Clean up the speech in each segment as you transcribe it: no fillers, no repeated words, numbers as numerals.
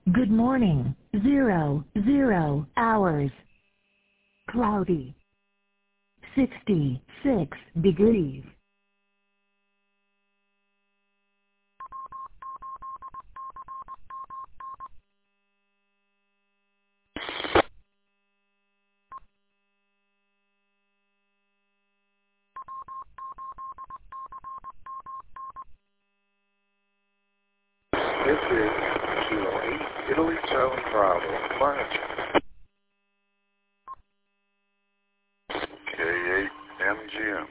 Good morning. 00 hours. Cloudy. 66 degrees. This is Kilo 8, Italy, Charlie, Bravo, monitor. K8 MGM.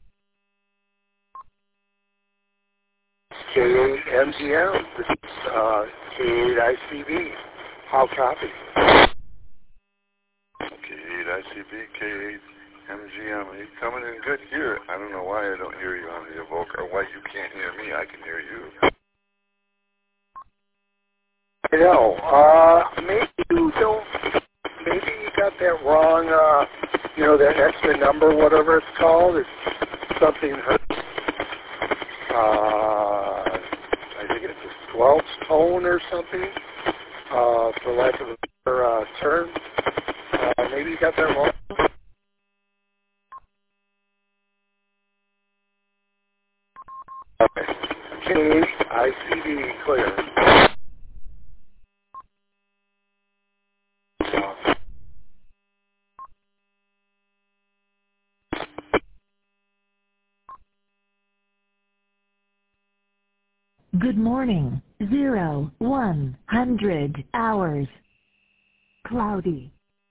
K8 MGM, this is K8 ICB. How copy? K8 ICB, K8 MGM. Are you coming in good here? I don't know why I don't hear you on the Evoker, or why you can't hear me. I can hear you. No, maybe you don't, maybe you got that wrong, that extra number, whatever it's called, it's something, I think it's a 12th tone or something, for lack of a better term. Maybe you got that wrong. Okay. KICD clear. Good morning. 100 hours. Cloudy.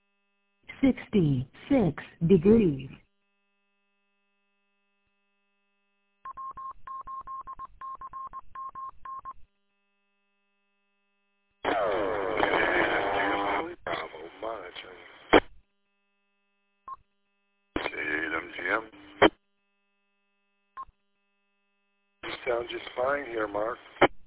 66 degrees. Bravo, monitoring. K8 MGM. You sound just fine here, Mark.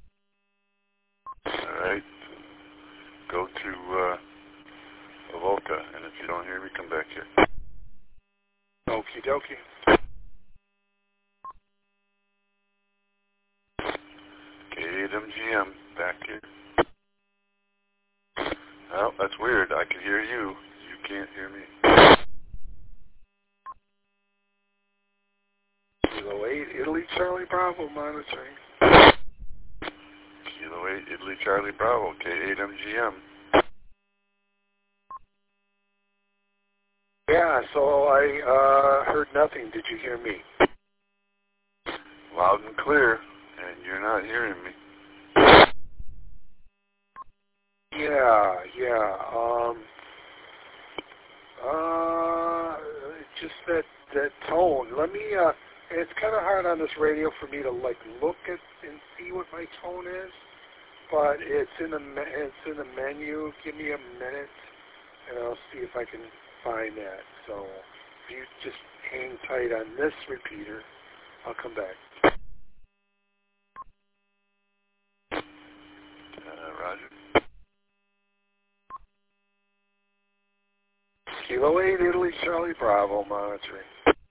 All right. Go to Evoca, and if you don't hear me, come back here. Okie dokie. K8 MGM, back here. Oh, that's weird. I can hear you. You can't hear me. Kilo 8, Italy, Charlie, Bravo, monitoring. Kilo 8, Italy, Charlie, Bravo, K8 MGM. Yeah, so I heard nothing. Did you hear me? Loud and clear, and you're not hearing me. Yeah. Just that tone. Let me. It's kind of hard on this radio for me to look at and see what my tone is, but it's in the menu. Give me a minute, and I'll see if I can find that. So if you just hang tight on this repeater, I'll come back. Roger. Kilo 8, Italy, Charlie, Bravo, monitoring.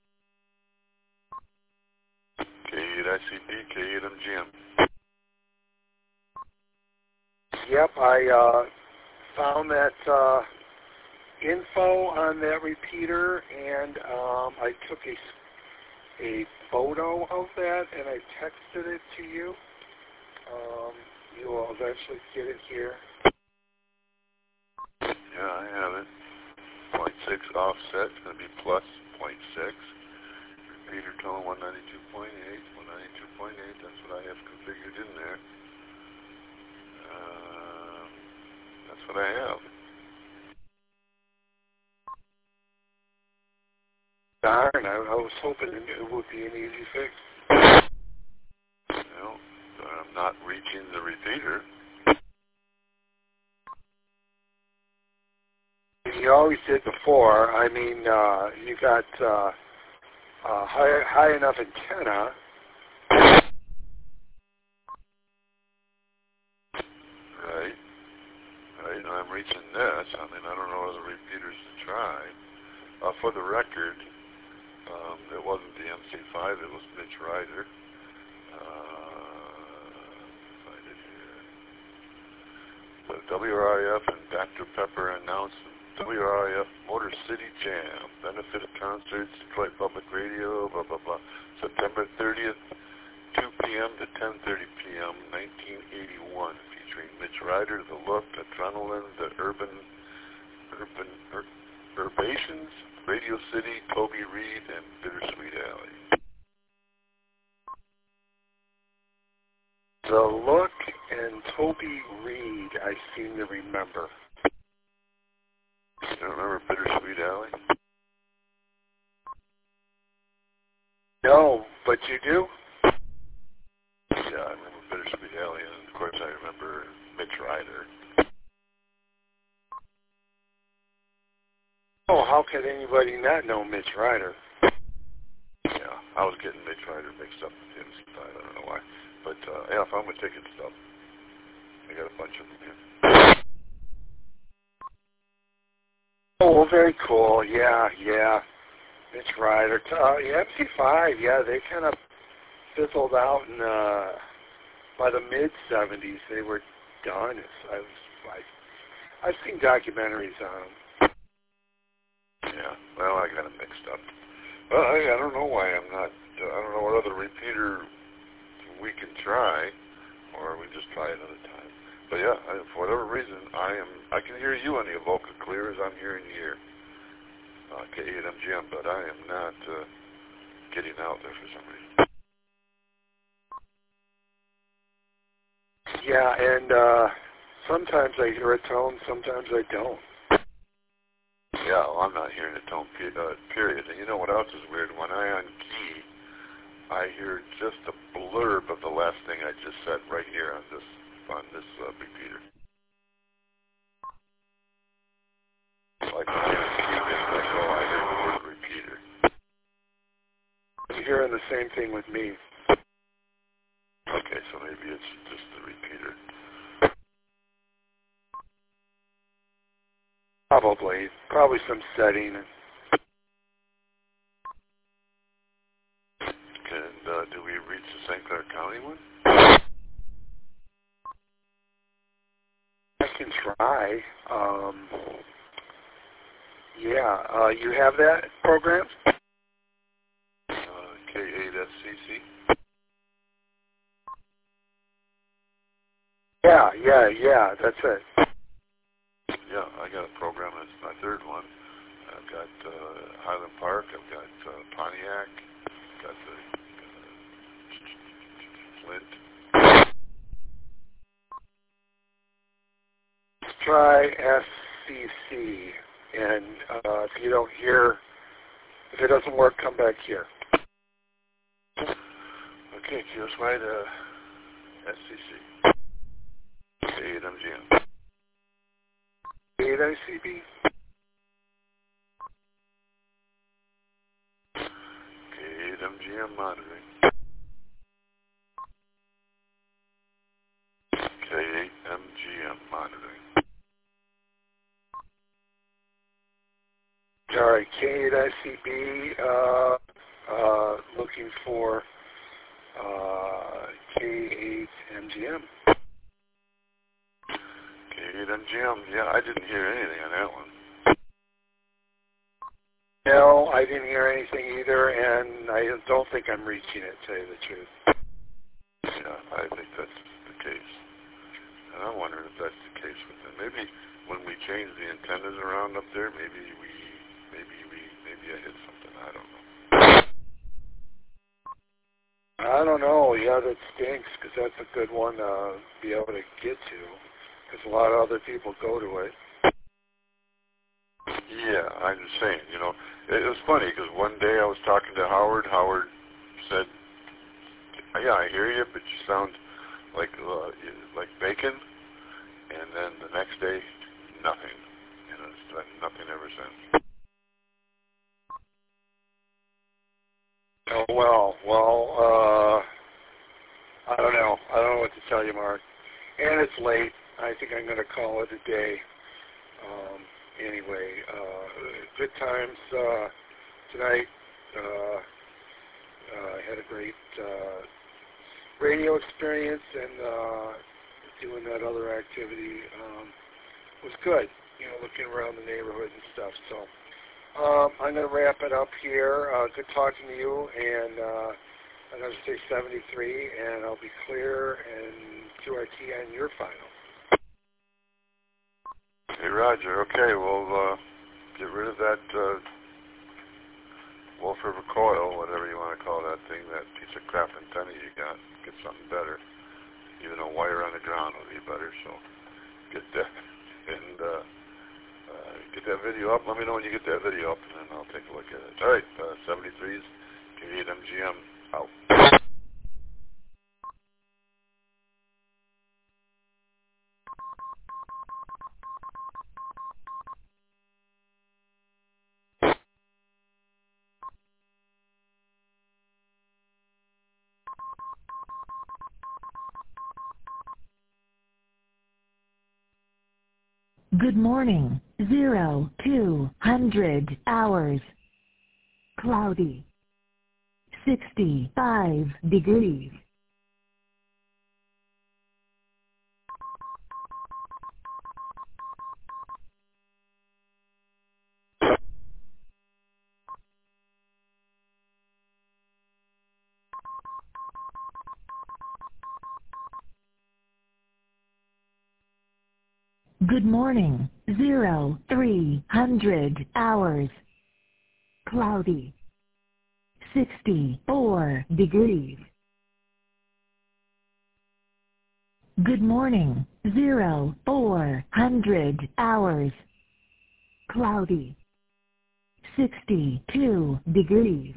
K8 ICB, K8 MGM. Yep, I found that info on that repeater, and I took a photo of that, and I texted it to you. You will eventually get it here. Yeah, I have it. 0.6 offset, it's going to be plus 0.6. Repeater tone 192.8, 192.8, that's what I have configured in there. That's what I have. Darn, I was hoping it would be an easy fix. Well, I'm not reaching the repeater. You always did before. I mean, you got high enough antenna. Right, and I'm reaching this. I mean, I don't know other repeaters to try. For the record, it wasn't the MC5, it was Mitch Ryder. Find it here. WRIF and Dr. Pepper announced WRIF Motor City Jam, benefit concerts, Detroit Public Radio, blah, blah, blah, September 30th, 2 p.m. to 10:30 p.m., 1981, featuring Mitch Ryder, The Look, Adrenaline, The Urbations, Radio City, Toby Reed, and Bittersweet Alley. The Look and Toby Reed, I seem to remember. You don't remember Bittersweet Alley? No, but you do? Yeah, I remember Bittersweet Alley, and of course I remember Mitch Ryder. Oh, how could anybody not know Mitch Ryder? Yeah, I was getting Mitch Ryder mixed up with MC5, I don't know why. But, yeah, I found my ticket stuff. I got a bunch of them here. Oh, very cool. Yeah. Mitch Ryder. MC5, yeah, they kind of fizzled out in, by the mid-'70s. They were done. I've seen documentaries on them. Yeah, well, I got them mixed up. Well, I don't know why I'm not, I don't know what other repeater we can try, or we just try another time. But yeah, for whatever reason, I can hear you on the Evoca clear as I'm hearing you here. K8MGM, but I am not getting out there for some reason. Yeah, and sometimes I hear a tone, sometimes I don't. Yeah, well, I'm not hearing a tone, period. And you know what else is weird? When I unkey, I hear just a blurb of the last thing I just said right here on this repeater. Like when I unkey this, I hear the word repeater. I'm hearing the same thing with me. Okay, so maybe it's just the repeater. Probably some setting. And do we reach the St. Clair County one? I can try. Yeah, you have that program? K8SCC? Yeah, that's it. Yeah, I got a program. It's my third one. I've got Highland Park. I've got Pontiac. Got the Flint. Let's try SCC, and if it doesn't work, come back here. Okay, here's my SCC. K8MGM. K8ICB? K8MGM monitoring. K8MGM monitoring. All right, K8ICB, looking for K8MGM. K8MGM, yeah, I didn't hear anything on that one. No, I didn't hear anything either, and I don't think I'm reaching it, to tell you the truth. Yeah, I think that's the case. And I'm wondering if that's the case with them. Maybe when we change the antennas around up there, maybe I hit something. I don't know. I don't know. Yeah, that stinks, because that's a good one to be able to get to, because a lot of other people go to it. Yeah, I'm just saying, it was funny, because one day I was talking to Howard. Howard said, yeah, I hear you, but you sound like bacon. And then the next day, nothing. And it's been nothing ever since. Oh, well, I don't know. I don't know what to tell you, Mark. And it's late. I think I'm going to call it a day. Anyway, good times tonight. I had a great radio experience, and doing that other activity was good. Looking around the neighborhood and stuff. So I'm going to wrap it up here. Good talking to you, and I'm going to say 73, and I'll be clear and QRT on your final. Hey, Roger. Okay, we'll get rid of that Wolf River coil, whatever you want to call that thing, that piece of crap antenna you got. Get something better. Even a wire on the ground would be better, so get that. And get that video up. Let me know when you get that video up, and then I'll take a look at it. All right, 73's Canadian MGM out. Good morning. 0200 hours. Cloudy. 65 degrees. Good morning. 0300 hours. Cloudy. 64 degrees. Good morning. 0400 hours. Cloudy. 62 degrees.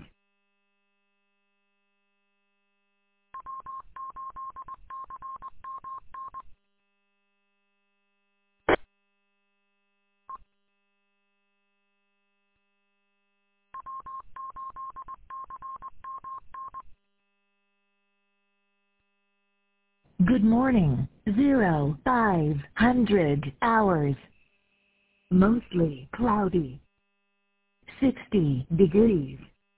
Good morning. 0500 hours. Mostly cloudy. 60 degrees.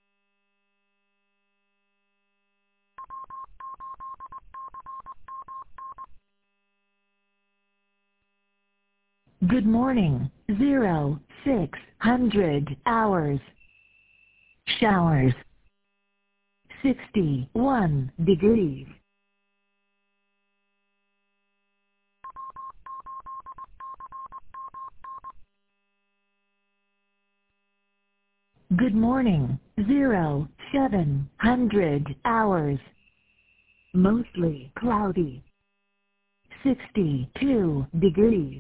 Good morning. 0600 hours. Showers. 61 degrees. Good morning. 0700 hours. Mostly cloudy. 62 degrees.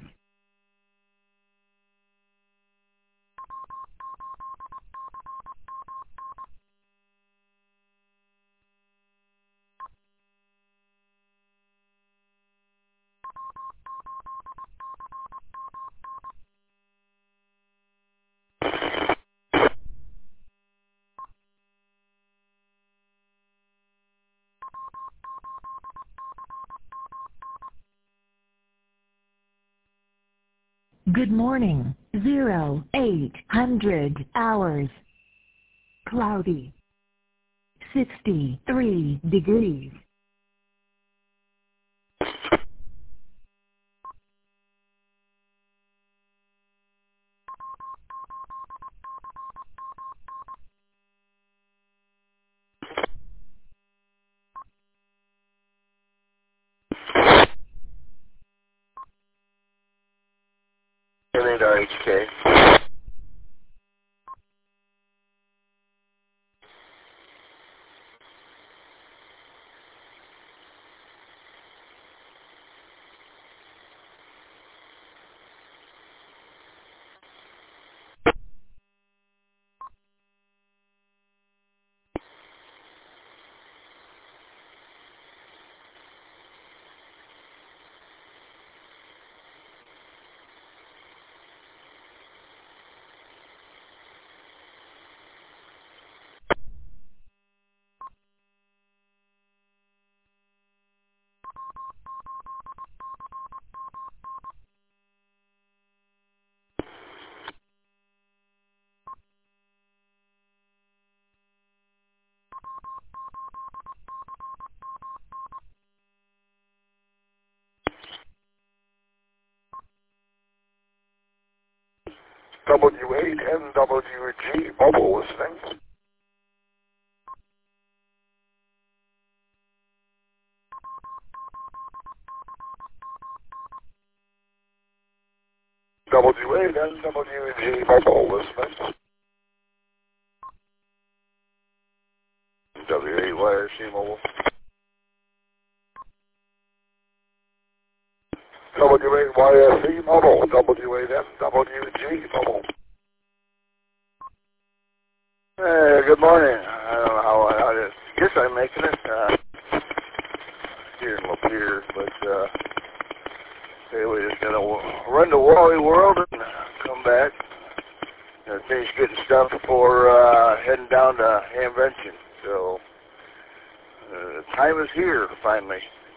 Good morning. 0800 hours. Cloudy. 63 degrees. RHK. W8NWG mobile listening. W8NWG mobile listening. W8YRC mobile. W8YSE mobile. W8NWG mobile. Hey, good morning. I don't know how I guess I'm making it here in Lapeer, but hey, we just gotta run to Wally World and come back and finish getting stuff before heading down to Hamvention. So time is here finally.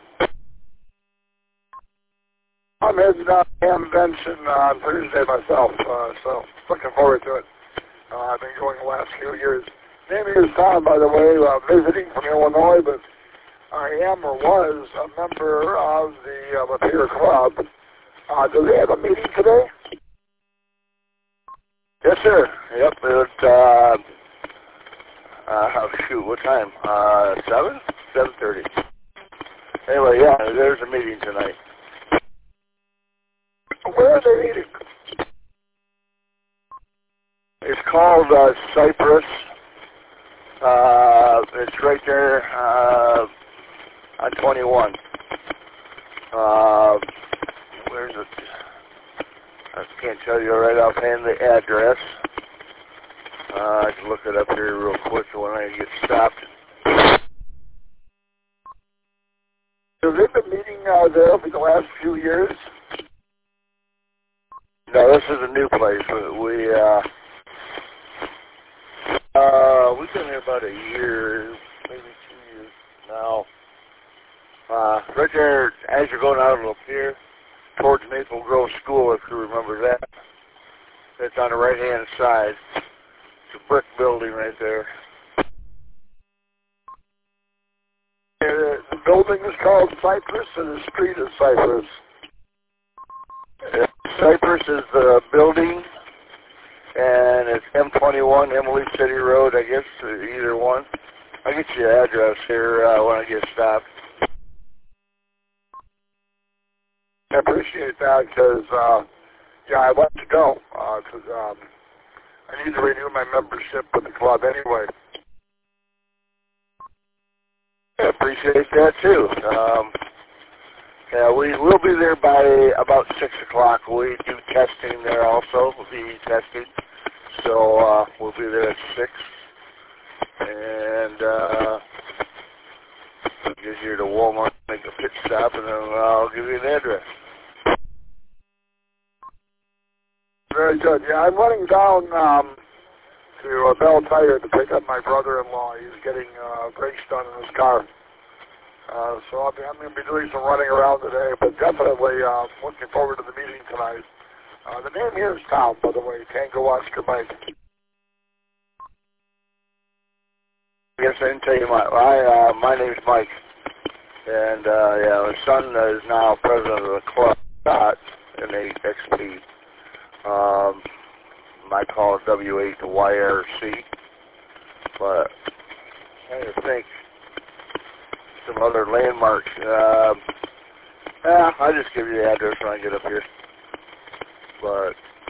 I'm heading down to Hamvention on Thursday myself, so looking forward to it. I've been going the last few years. Name is Tom, by the way, visiting from Illinois, but I am or was a member of the Lapeer Club. Do they have a meeting today? Yes, sir. Yep, it's, shoot, what time? 7? 7:30. Anyway, yeah, there's a meeting tonight. Where are they meeting? It's called Cypress. It's right there on 21. Where's it? I can't tell you right offhand the address. I can look it up here real quick when I get stopped. Have they been meeting there for the last few years? No, this is a new place. We've been here about a year, maybe 2 years now. Right there, as you're going out of Lapeer, towards Maple Grove School, if you remember that. It's on the right-hand side. It's a brick building right there. The building is called Cypress, and the street is Cypress. Cypress is the building, and it's M21, Emily City Road, I guess, either one. I'll get you the address here when I get stopped. I appreciate that because, yeah, I'd like to go because I need to renew my membership with the club anyway. I appreciate that, too. Yeah, we will be there by about 6 o'clock. We do testing there also. We'll be testing. So we'll be there at 6. And we'll get here to Walmart, make a pit stop, and then I'll give you an address. Very good. Yeah, I'm running down to Bell Tire to pick up my brother-in-law. He's getting brakes done in his car. So I'm going to be doing some running around today, but definitely looking forward to the meeting tonight. The name here is Tom, by the way, Tango Oscar Mike. I guess I didn't tell you my name's Mike, and yeah, my son is now president of the club, N8XP. I call it W8YRC, but I'm trying to think some other landmarks. I'll just give you the address when I get up here. But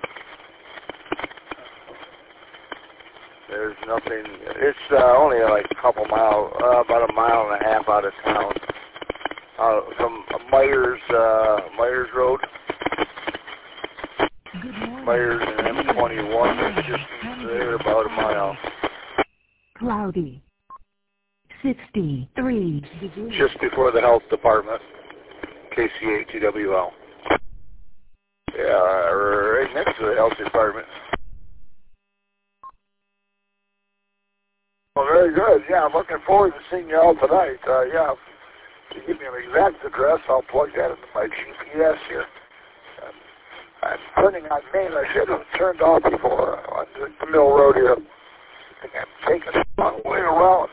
there's nothing. It's only like a couple miles, about a mile and a half out of town, from Myers Road. Myers and M21. It's just there about a mile. Cloudy. 63 degrees. Just before the health department. KCA2WL. Yeah, right next to the health department. Well, very good. Yeah, I'm looking forward to seeing you all tonight. Yeah, if you give me an exact address, I'll plug that into my GPS here. I'm turning on Main. I should have turned off before on the Mill Road here. I think I'm taking the wrong way around.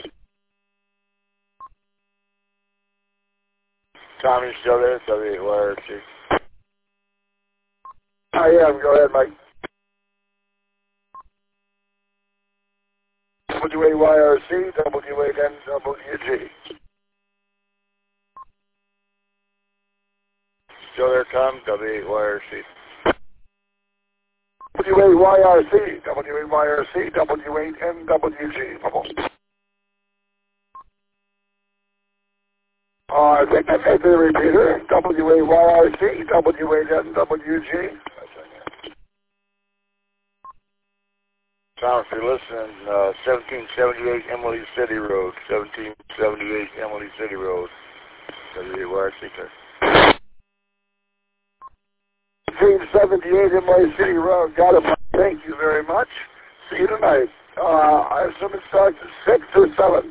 Tommy, still there? W8YRC. I am. Go ahead, Mike. WAYRC, W8NWG. Still there, Tom? W8YRC. WAYRC, W8YRC, W8NWG. I think I made the repeater. WAYRC, W8NWG. Tom, if you're listening, 1778 Emily City Road, 1778 Emily City Road, WAYRC. 1778 Emily City Road. Got it. Thank you very much. See you tonight. I assume it starts at 6 or 7.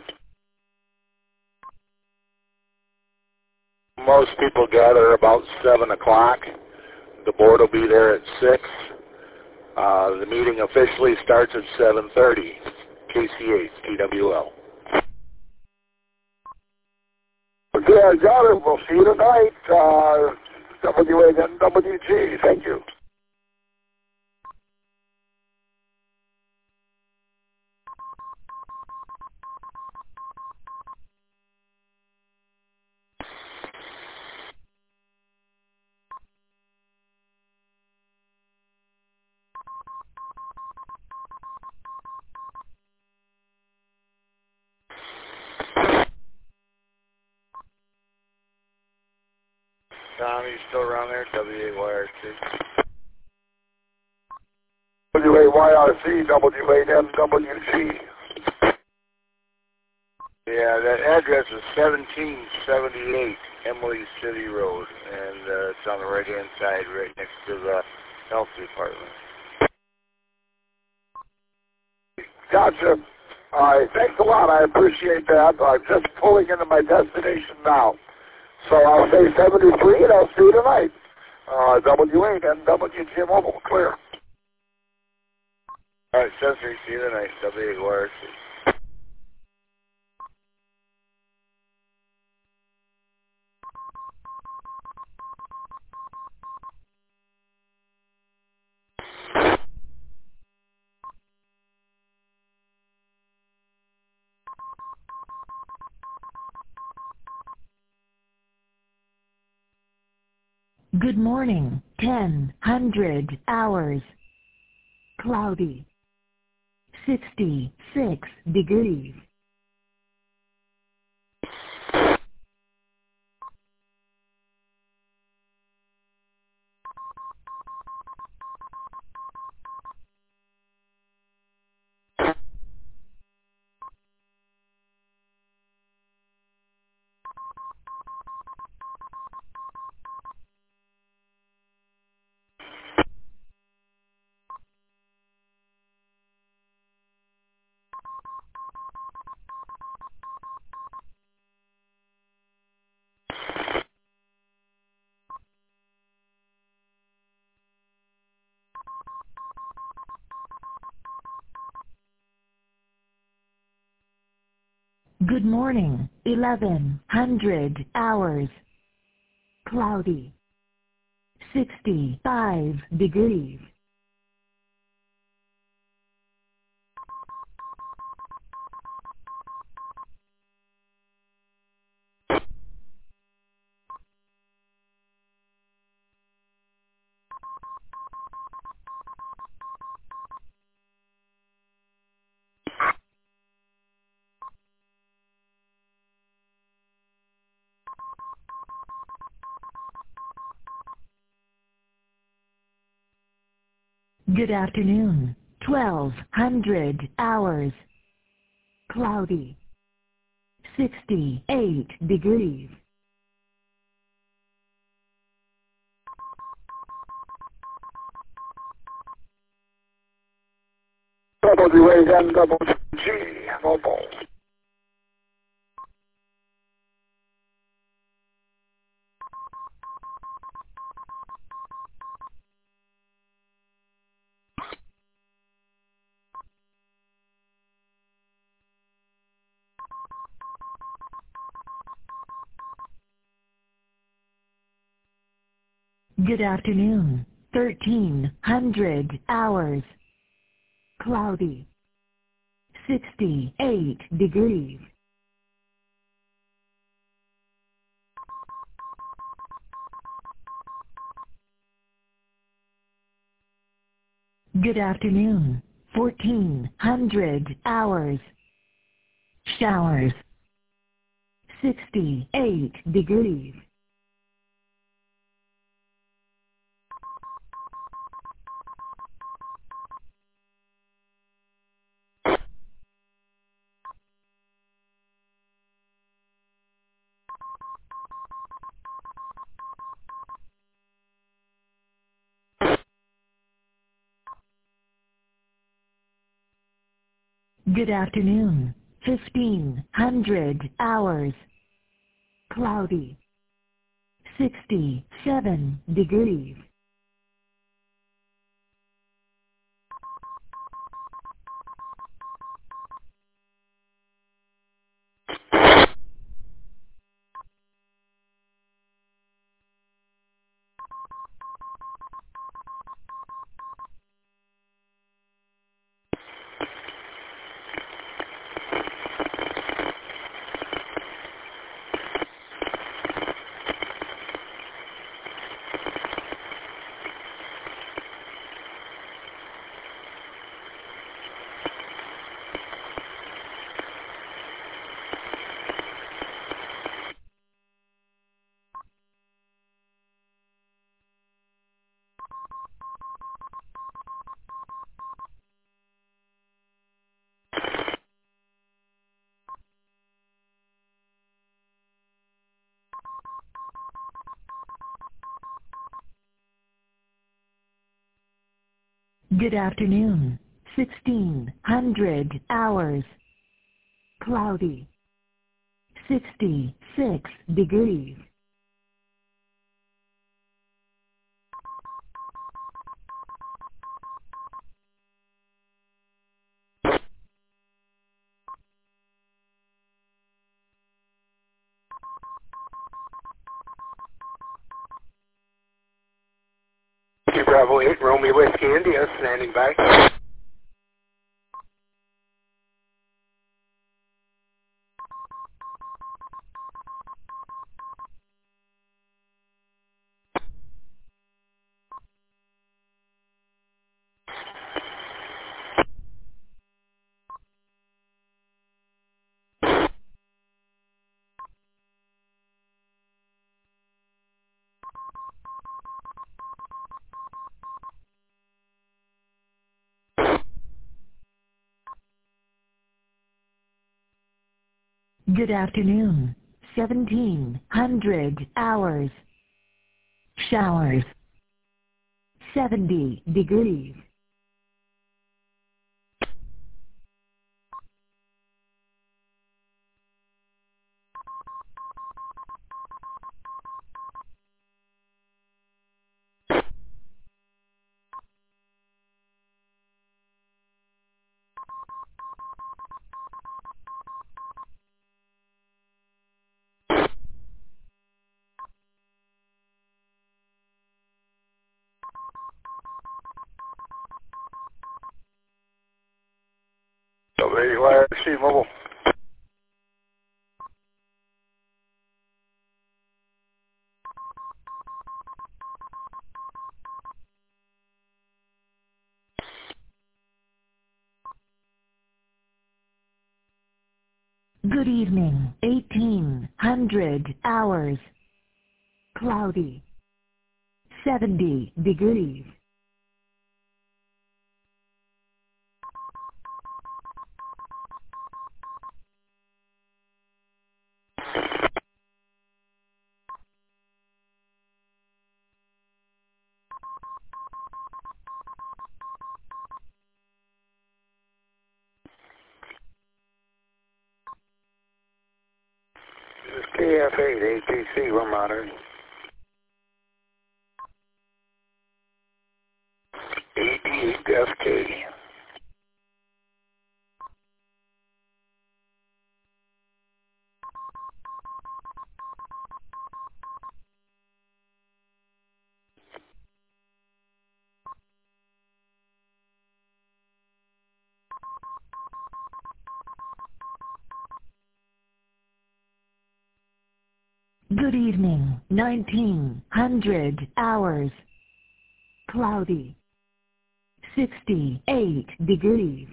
Most people gather about 7 o'clock. The board will be there at 6. The meeting officially starts at 7:30. KCH, TWL. Okay, I got it. We'll see you tonight. WANWG. Thank you. Tom, you still around there? WAYRC. WAYRC, W8NWG. Yeah, that address is 1778 Emily City Road, and it's on the right-hand side, right next to the health department. Gotcha. All right, thanks a lot. I appreciate that. I'm just pulling into my destination now. So I'll say 73, and I'll see you tonight. W8NWG Mobile, clear. All right, 73, see you tonight, WAYRC. Good morning. 10:00 hours. Cloudy. 66 degrees. Good morning. 11:00 hours. Cloudy. 65 degrees. Good afternoon. 12:00 hours. Cloudy. 68 degrees. WANWG Mobile. Good afternoon. 13:00 hours. Cloudy. 68 degrees. Good afternoon. 1400 hours. Showers. 68 degrees. Good afternoon. 1500 hours. Cloudy. 67 degrees. Good afternoon. 1600 hours. Cloudy. 66 degrees. Bravo 8, Romeo Whiskey India, standing by. Good afternoon. 1700 hours. Showers. 70 degrees. WYRC Mobile. Good evening. 1800 hours. Cloudy. 70 degrees. This is KF8 ATC, we're monitoring. AT8FK. Good evening, 1900 hours. Cloudy. 68 degrees.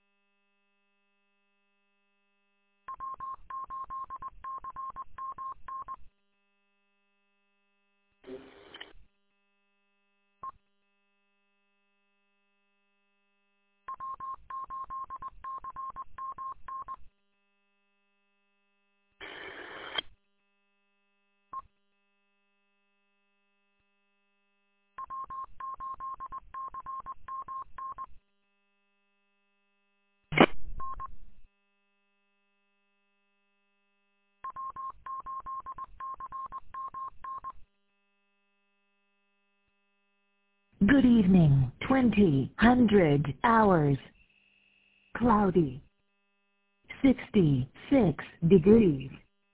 Good evening, 2000 hours. Cloudy. 66 degrees.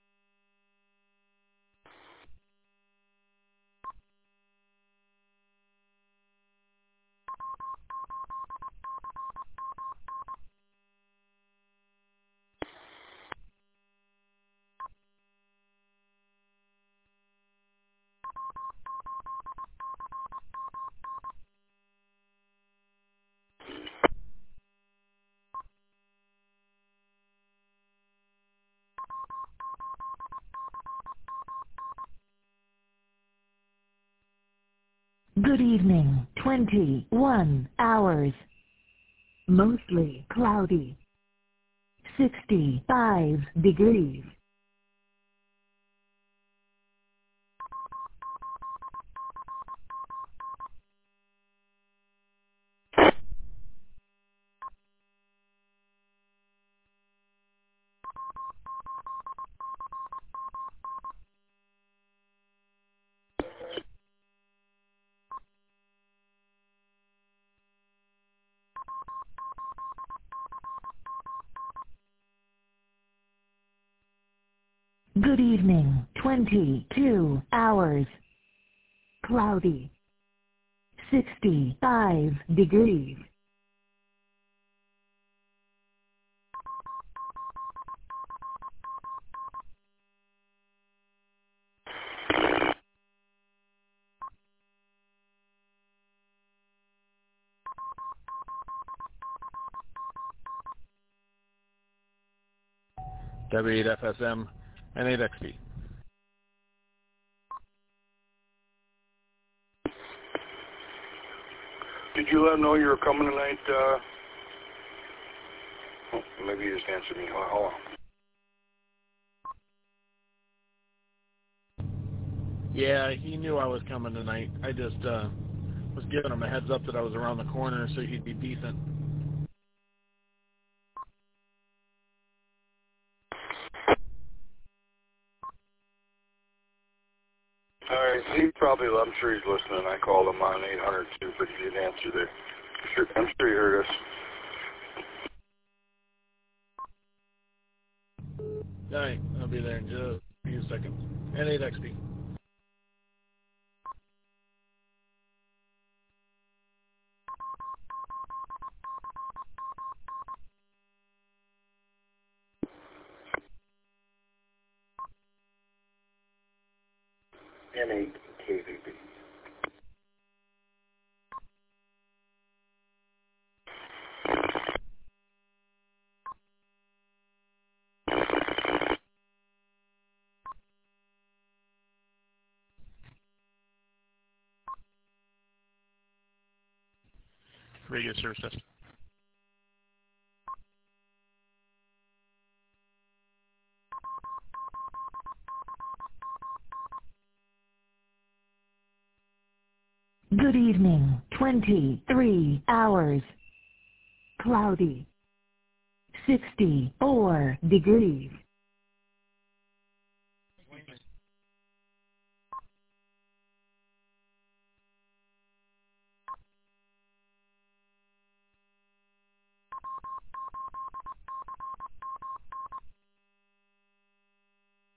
Good evening, 21 hours. Mostly cloudy. 65 degrees. Good evening, 22 hours. Cloudy. 65 degrees. W8FSM and 8XP. Did you let him know you were coming tonight? Maybe you just answered me. Hold on. Yeah, he knew I was coming tonight. I just was giving him a heads up that I was around the corner so he'd be decent. All right, I'm sure he's listening. I called him on 800 too, but he didn't answer there. I'm sure he heard us. All right, I'll be there in just a few seconds. And 8XP. N8 KVB. Radio service test. Good evening, 23 hours. Cloudy. 64 degrees.